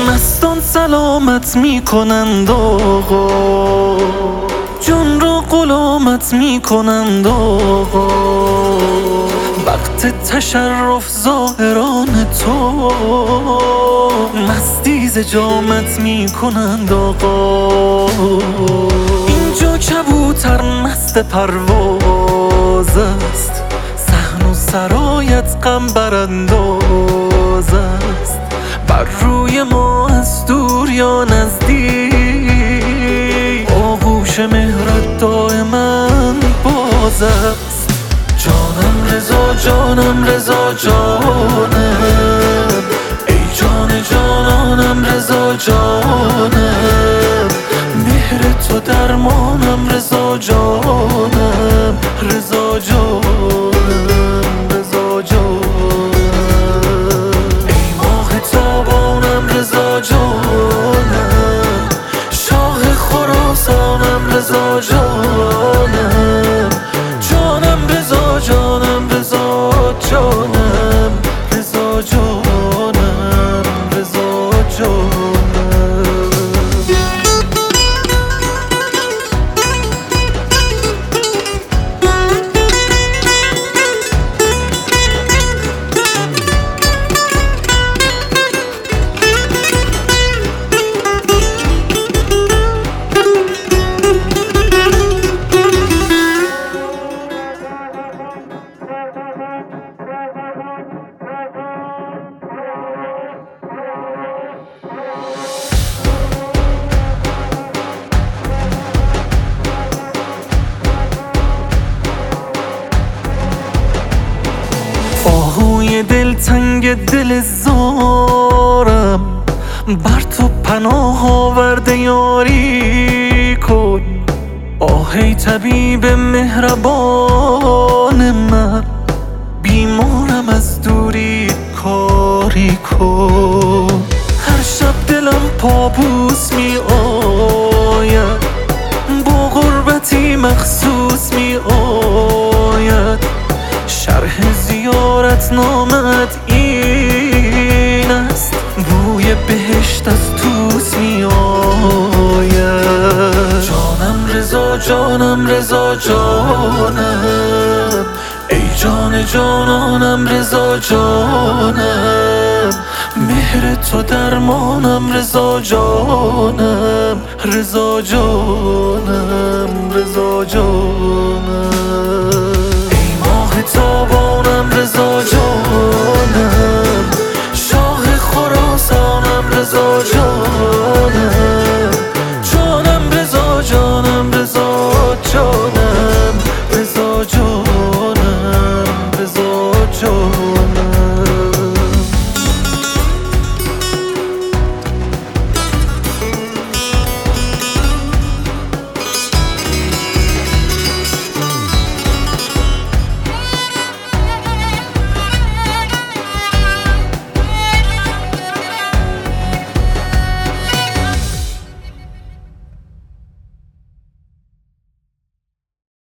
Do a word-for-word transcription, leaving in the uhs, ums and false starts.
مستان سلامت میکنند آقا، جان را غلامت میکنند آقا. وقت تشرف ظاهران تو مستی ز جامت میکنند آقا. اینجا کبوتر مست پرواز است، صحن و سرایت غم برانداز است. بر روی ما از دور یا نزدیک آغوش مهرت دائما باز است. جانم رضا جانم رضا جانم، ای جان جانانم رضا جانم. مهر تو درمانم رضا جانم، رضا جانم رضا جانم. ای ماه تابانم رضا جانم، شاه خراسانم رضا جانم. جانم رضا جانم رضا جانم، رضا جانم رضا جانم. آهوی دلتنگ دل زارم، بر تو پناه آورده یاری کن. آه ای طبیب مهربان من، بیمارم از دوری کاری کن. هر شب دلم پابوس می آید، با غربتی مخصوص می آید. شرح زیارت نامت این است، بوی بهشت از توس می آید. جانم رضا جانم رضا جانم، ای جان جانانم رضا جانم. مهر تو درمانم رضا جانم، رضا جانم رضا جانم. ای ماه تابانم رضا